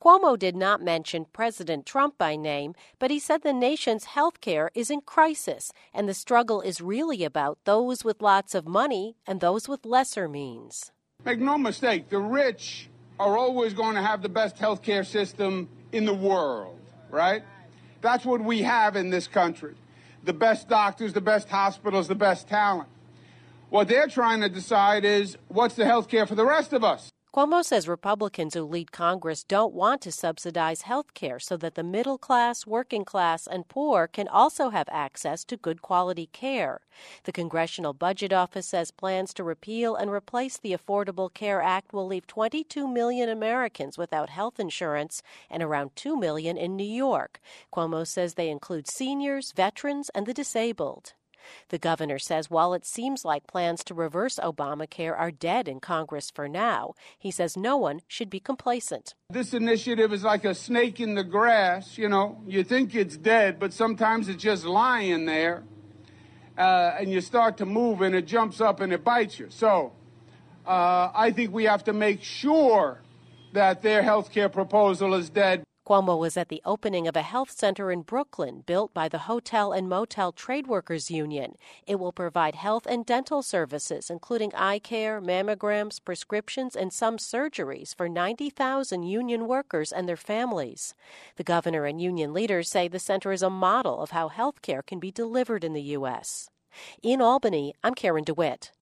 Cuomo did not mention President Trump by name, but he said the nation's health care is in crisis, and the struggle is really about those with lots of money and those with lesser means. Make no mistake, the rich are always going to have the best health care system in the world, right? That's what we have in this country. The best doctors, the best hospitals, the best talent. What they're trying to decide is what's the health care for the rest of us? Cuomo says Republicans who lead Congress don't want to subsidize health care so that the middle class, working class, and poor can also have access to good quality care. The Congressional Budget Office says plans to repeal and replace the Affordable Care Act will leave 22 million Americans without health insurance and around 2 million in New York. Cuomo says they include seniors, veterans, and the disabled. The governor says while it seems like plans to reverse Obamacare are dead in Congress for now, he says no one should be complacent. This initiative is like a snake in the grass. You think it's dead, but sometimes it's just lying there. And you start to move and it jumps up and it bites you. So I think we have to make sure that their health care proposal is dead. Cuomo was at the opening of a health center in Brooklyn built by the Hotel and Motel Trade Workers Union. It will provide health and dental services, including eye care, mammograms, prescriptions, and some surgeries for 90,000 union workers and their families. The governor and union leaders say the center is a model of how health care can be delivered in the U.S. In Albany, I'm Karen DeWitt.